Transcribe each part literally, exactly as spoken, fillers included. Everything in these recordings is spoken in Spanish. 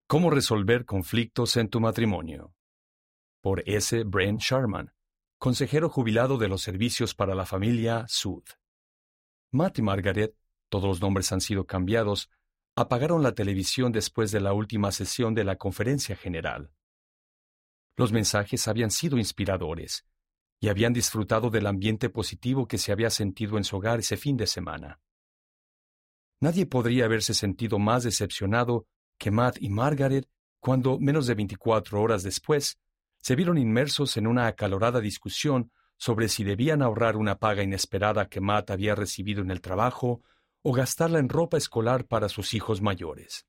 ¿Cómo resolver conflictos en tu matrimonio? Por S. Brent Sharman, consejero jubilado de los servicios para la familia S U D. Matt y Margaret, todos los nombres han sido cambiados, apagaron la televisión después de la última sesión de la conferencia general. Los mensajes habían sido inspiradores y habían disfrutado del ambiente positivo que se había sentido en su hogar ese fin de semana. Nadie podría haberse sentido más decepcionado que Matt y Margaret cuando, menos de veinticuatro horas después, se vieron inmersos en una acalorada discusión sobre si debían ahorrar una paga inesperada que Matt había recibido en el trabajo o gastarla en ropa escolar para sus hijos mayores.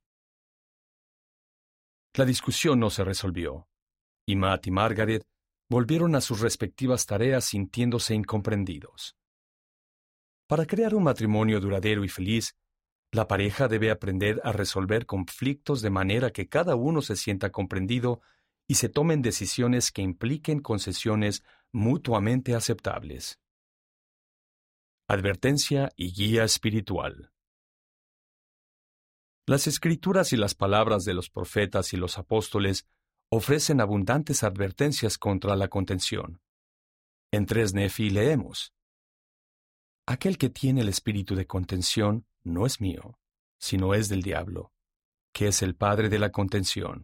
La discusión no se resolvió, y Matt y Margaret volvieron a sus respectivas tareas sintiéndose incomprendidos. Para crear un matrimonio duradero y feliz, la pareja debe aprender a resolver conflictos de manera que cada uno se sienta comprendido y se tomen decisiones que impliquen concesiones mutuamente aceptables. Advertencia y guía espiritual. Las Escrituras y las palabras de los profetas y los apóstoles ofrecen abundantes advertencias contra la contención. En tres Nefi leemos: Aquel que tiene el espíritu de contención no es mío, sino es del diablo, que es el padre de la contención.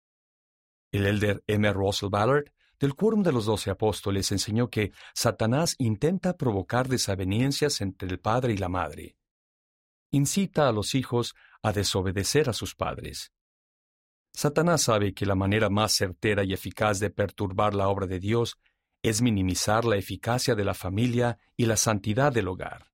El elder M. Russell Ballard, del Quórum de los Doce Apóstoles, enseñó que Satanás intenta provocar desavenencias entre el padre y la madre. Incita a los hijos a desobedecer a sus padres. Satanás sabe que la manera más certera y eficaz de perturbar la obra de Dios es minimizar la eficacia de la familia y la santidad del hogar.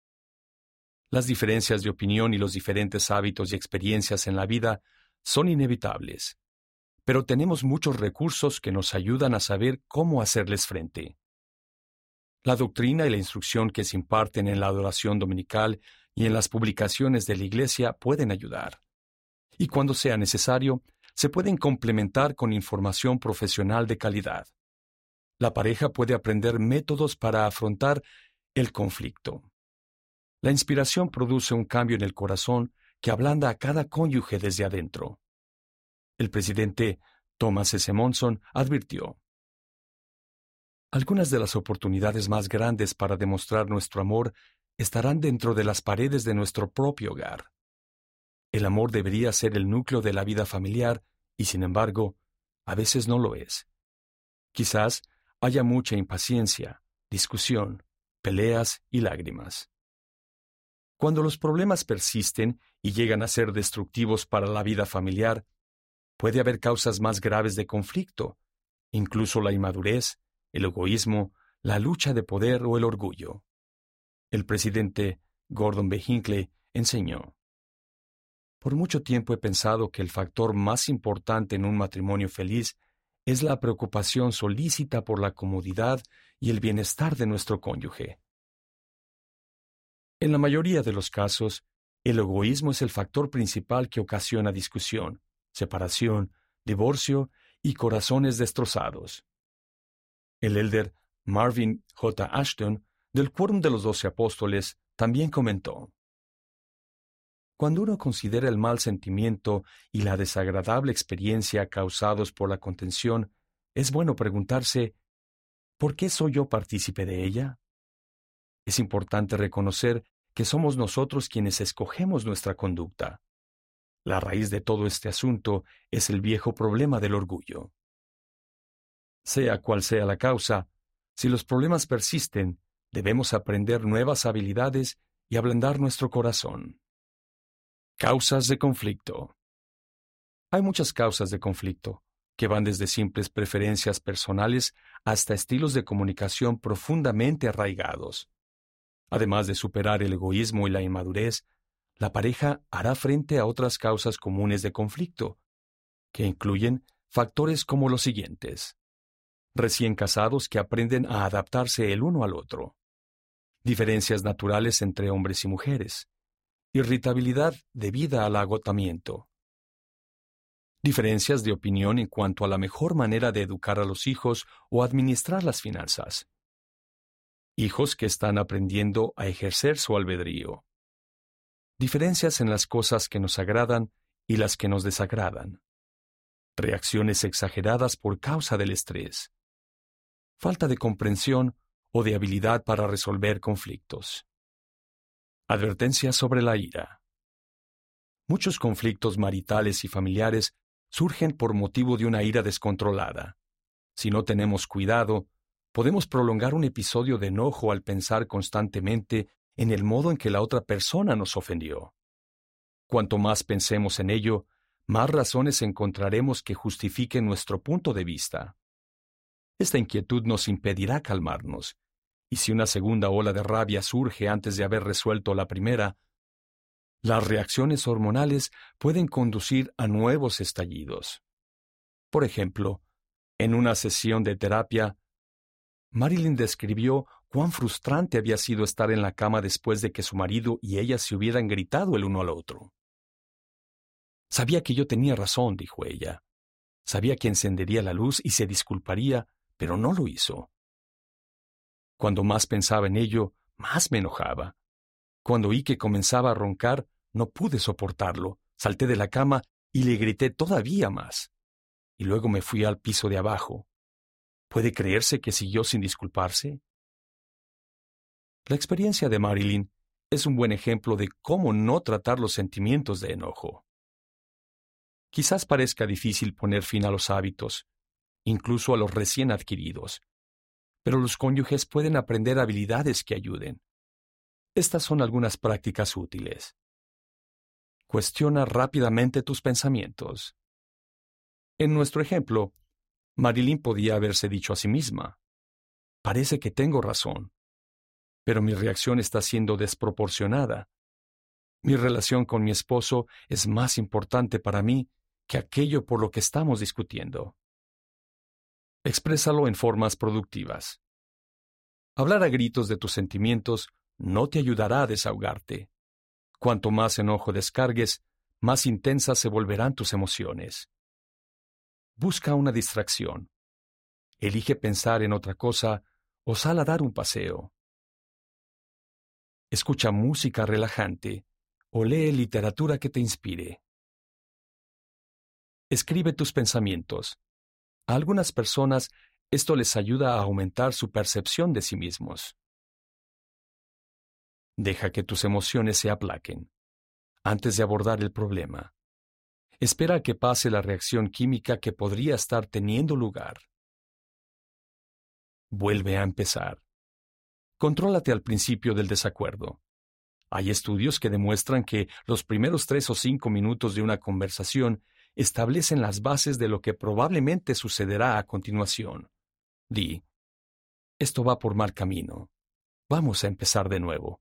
Las diferencias de opinión y los diferentes hábitos y experiencias en la vida son inevitables, pero tenemos muchos recursos que nos ayudan a saber cómo hacerles frente. La doctrina y la instrucción que se imparten en la adoración dominical y en las publicaciones de la Iglesia pueden ayudar. Y cuando sea necesario, se pueden complementar con información profesional de calidad. La pareja puede aprender métodos para afrontar el conflicto. La inspiración produce un cambio en el corazón que ablanda a cada cónyuge desde adentro. El presidente Thomas S. Monson advirtió: algunas de las oportunidades más grandes para demostrar nuestro amor estarán dentro de las paredes de nuestro propio hogar. El amor debería ser el núcleo de la vida familiar y, sin embargo, a veces no lo es. Quizás haya mucha impaciencia, discusión, peleas y lágrimas. Cuando los problemas persisten y llegan a ser destructivos para la vida familiar, puede haber causas más graves de conflicto, incluso la inmadurez, el egoísmo, la lucha de poder o el orgullo. El presidente Gordon B. Hinckley enseñó: por mucho tiempo he pensado que el factor más importante en un matrimonio feliz es la preocupación solícita por la comodidad y el bienestar de nuestro cónyuge. En la mayoría de los casos, el egoísmo es el factor principal que ocasiona discusión, separación, divorcio y corazones destrozados. El elder Marvin J. Ashton, del Quórum de los Doce Apóstoles, también comentó: cuando uno considera el mal sentimiento y la desagradable experiencia causados por la contención, es bueno preguntarse: ¿por qué soy yo partícipe de ella? Es importante reconocer que somos nosotros quienes escogemos nuestra conducta. La raíz de todo este asunto es el viejo problema del orgullo. Sea cual sea la causa, si los problemas persisten, debemos aprender nuevas habilidades y ablandar nuestro corazón. Causas de conflicto. Hay muchas causas de conflicto, que van desde simples preferencias personales hasta estilos de comunicación profundamente arraigados. Además de superar el egoísmo y la inmadurez, la pareja hará frente a otras causas comunes de conflicto, que incluyen factores como los siguientes: recién casados que aprenden a adaptarse el uno al otro, diferencias naturales entre hombres y mujeres, irritabilidad debida al agotamiento, diferencias de opinión en cuanto a la mejor manera de educar a los hijos o administrar las finanzas, hijos que están aprendiendo a ejercer su albedrío, diferencias en las cosas que nos agradan y las que nos desagradan, reacciones exageradas por causa del estrés, falta de comprensión o de habilidad para resolver conflictos. Advertencia sobre la ira. Muchos conflictos maritales y familiares surgen por motivo de una ira descontrolada. Si no tenemos cuidado, podemos prolongar un episodio de enojo al pensar constantemente en el modo en que la otra persona nos ofendió. Cuanto más pensemos en ello, más razones encontraremos que justifiquen nuestro punto de vista. Esta inquietud nos impedirá calmarnos, y si una segunda ola de rabia surge antes de haber resuelto la primera, las reacciones hormonales pueden conducir a nuevos estallidos. Por ejemplo, en una sesión de terapia, Marilyn describió cuán frustrante había sido estar en la cama después de que su marido y ella se hubieran gritado el uno al otro. Sabía que yo tenía razón, dijo ella. Sabía que encendería la luz y se disculparía, pero no lo hizo. Cuando más pensaba en ello, más me enojaba. Cuando oí que comenzaba a roncar, no pude soportarlo. Salté de la cama y le grité todavía más. Y luego me fui al piso de abajo. ¿Puede creerse que siguió sin disculparse? La experiencia de Marilyn es un buen ejemplo de cómo no tratar los sentimientos de enojo. Quizás parezca difícil poner fin a los hábitos, incluso a los recién adquiridos, pero los cónyuges pueden aprender habilidades que ayuden. Estas son algunas prácticas útiles. Cuestiona rápidamente tus pensamientos. En nuestro ejemplo, Marilyn podía haberse dicho a sí misma: parece que tengo razón, pero mi reacción está siendo desproporcionada. Mi relación con mi esposo es más importante para mí que aquello por lo que estamos discutiendo. Exprésalo en formas productivas. Hablar a gritos de tus sentimientos no te ayudará a desahogarte. Cuanto más enojo descargues, más intensas se volverán tus emociones. Busca una distracción. Elige pensar en otra cosa o sal a dar un paseo. Escucha música relajante o lee literatura que te inspire. Escribe tus pensamientos. A algunas personas esto les ayuda a aumentar su percepción de sí mismos. Deja que tus emociones se aplaquen. Antes de abordar el problema, espera a que pase la reacción química que podría estar teniendo lugar. Vuelve a empezar. Contrólate al principio del desacuerdo. Hay estudios que demuestran que los primeros tres o cinco minutos de una conversación establecen las bases de lo que probablemente sucederá a continuación. Di: esto va por mal camino. Vamos a empezar de nuevo.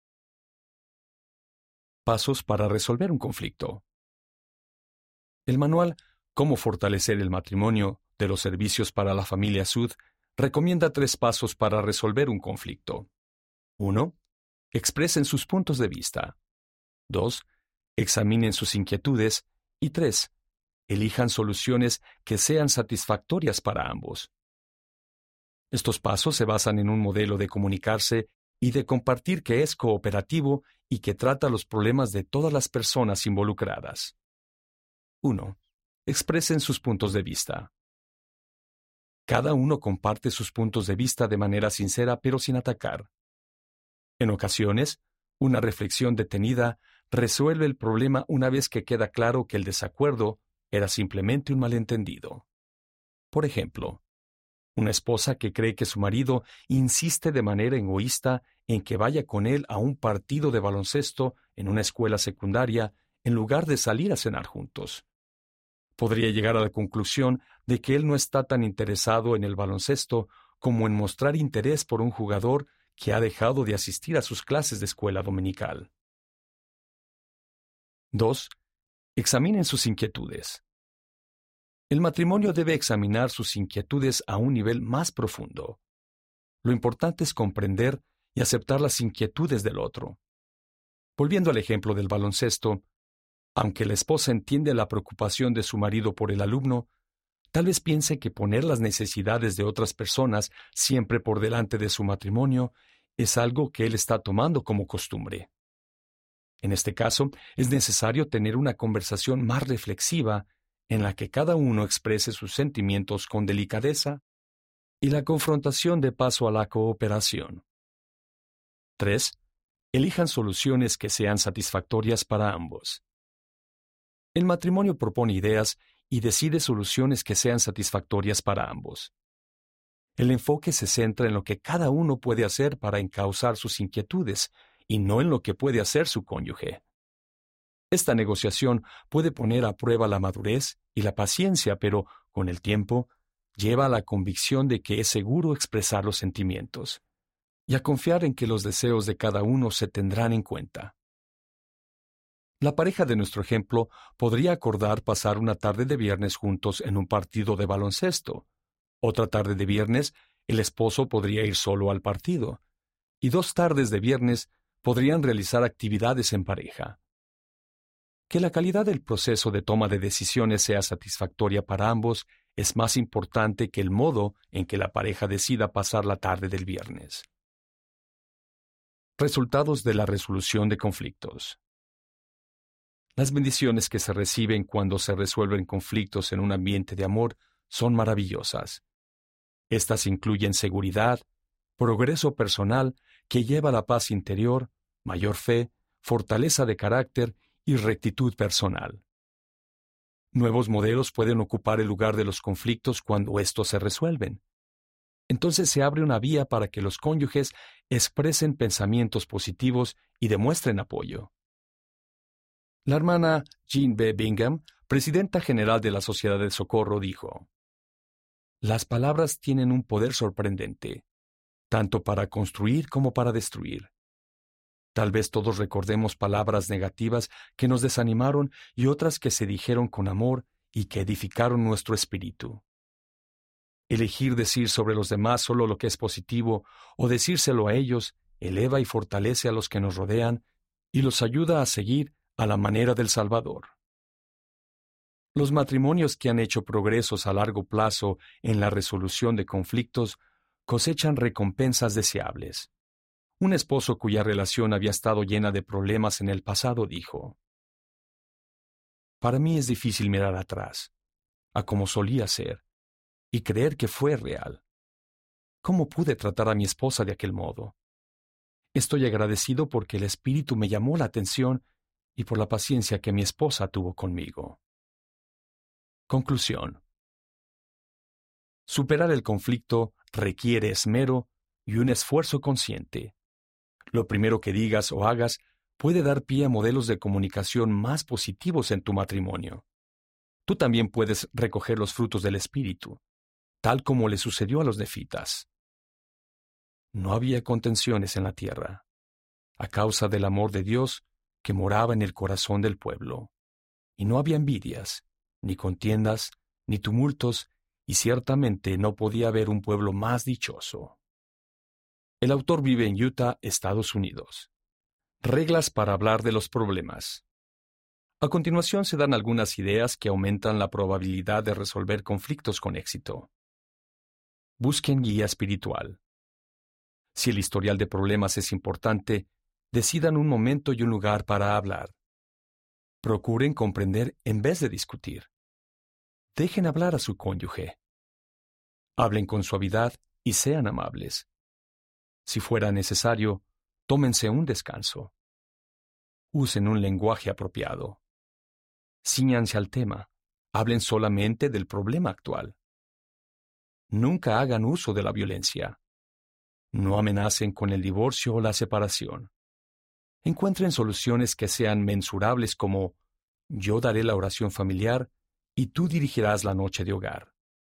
Pasos para resolver un conflicto. El manual Cómo fortalecer el matrimonio de los servicios para la familia Sud recomienda tres pasos para resolver un conflicto. uno. Expresen sus puntos de vista. dos. Examinen sus inquietudes. Y tres. Elijan soluciones que sean satisfactorias para ambos. Estos pasos se basan en un modelo de comunicarse y de compartir que es cooperativo y que trata los problemas de todas las personas involucradas. uno. Expresen sus puntos de vista. Cada uno comparte sus puntos de vista de manera sincera pero sin atacar. En ocasiones, una reflexión detenida resuelve el problema una vez que queda claro que el desacuerdo era simplemente un malentendido. Por ejemplo, una esposa que cree que su marido insiste de manera egoísta en que vaya con él a un partido de baloncesto en una escuela secundaria en lugar de salir a cenar juntos. Podría llegar a la conclusión de que él no está tan interesado en el baloncesto como en mostrar interés por un jugador que ha dejado de asistir a sus clases de escuela dominical. dos. Examinen sus inquietudes. El matrimonio debe examinar sus inquietudes a un nivel más profundo. Lo importante es comprender y aceptar las inquietudes del otro. Volviendo al ejemplo del baloncesto, aunque la esposa entiende la preocupación de su marido por el alumno, tal vez piense que poner las necesidades de otras personas siempre por delante de su matrimonio es algo que él está tomando como costumbre. En este caso, es necesario tener una conversación más reflexiva en la que cada uno exprese sus sentimientos con delicadeza, y la confrontación de paso a la cooperación. tres. Elijan soluciones que sean satisfactorias para ambos. El matrimonio propone ideas y decide soluciones que sean satisfactorias para ambos. El enfoque se centra en lo que cada uno puede hacer para encauzar sus inquietudes y no en lo que puede hacer su cónyuge. Esta negociación puede poner a prueba la madurez y la paciencia, pero, con el tiempo, lleva a la convicción de que es seguro expresar los sentimientos y a confiar en que los deseos de cada uno se tendrán en cuenta. La pareja de nuestro ejemplo podría acordar pasar una tarde de viernes juntos en un partido de baloncesto. Otra tarde de viernes, el esposo podría ir solo al partido. Y dos tardes de viernes podrían realizar actividades en pareja. Que la calidad del proceso de toma de decisiones sea satisfactoria para ambos es más importante que el modo en que la pareja decida pasar la tarde del viernes. Resultados de la resolución de conflictos. Las bendiciones que se reciben cuando se resuelven conflictos en un ambiente de amor son maravillosas. Estas incluyen seguridad, progreso personal que lleva a la paz interior, mayor fe, fortaleza de carácter y rectitud personal. Nuevos modelos pueden ocupar el lugar de los conflictos cuando estos se resuelven. Entonces se abre una vía para que los cónyuges expresen pensamientos positivos y demuestren apoyo. La hermana Jean B. Bingham, presidenta general de la Sociedad de Socorro, dijo: «Las palabras tienen un poder sorprendente, tanto para construir como para destruir. Tal vez todos recordemos palabras negativas que nos desanimaron y otras que se dijeron con amor y que edificaron nuestro espíritu. Elegir decir sobre los demás solo lo que es positivo o decírselo a ellos eleva y fortalece a los que nos rodean y los ayuda a seguir a la manera del Salvador. Los matrimonios que han hecho progresos a largo plazo en la resolución de conflictos cosechan recompensas deseables. Un esposo cuya relación había estado llena de problemas en el pasado dijo: «Para mí es difícil mirar atrás, a como solía ser, y creer que fue real. ¿Cómo pude tratar a mi esposa de aquel modo? Estoy agradecido porque el Espíritu me llamó la atención y por la paciencia que mi esposa tuvo conmigo». Conclusión. Superar el conflicto requiere esmero y un esfuerzo consciente. Lo primero que digas o hagas puede dar pie a modelos de comunicación más positivos en tu matrimonio. Tú también puedes recoger los frutos del Espíritu, tal como le sucedió a los nefitas. No había contenciones en la tierra, a causa del amor de Dios que moraba en el corazón del pueblo. Y no había envidias, ni contiendas, ni tumultos, y ciertamente no podía haber un pueblo más dichoso. El autor vive en Utah, Estados Unidos. Reglas para hablar de los problemas. A continuación se dan algunas ideas que aumentan la probabilidad de resolver conflictos con éxito. Busquen guía espiritual. Si el historial de problemas es importante, decidan un momento y un lugar para hablar. Procuren comprender en vez de discutir. Dejen hablar a su cónyuge. Hablen con suavidad y sean amables. Si fuera necesario, tómense un descanso. Usen un lenguaje apropiado. Cíñanse al tema. Hablen solamente del problema actual. Nunca hagan uso de la violencia. No amenacen con el divorcio o la separación. Encuentren soluciones que sean mensurables como: yo daré la oración familiar y tú dirigirás la noche de hogar.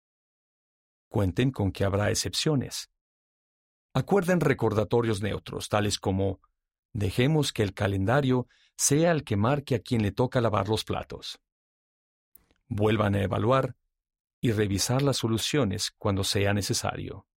Cuenten con que habrá excepciones. Acuerden recordatorios neutros, tales como: dejemos que el calendario sea el que marque a quien le toca lavar los platos. Vuelvan a evaluar y revisar las soluciones cuando sea necesario.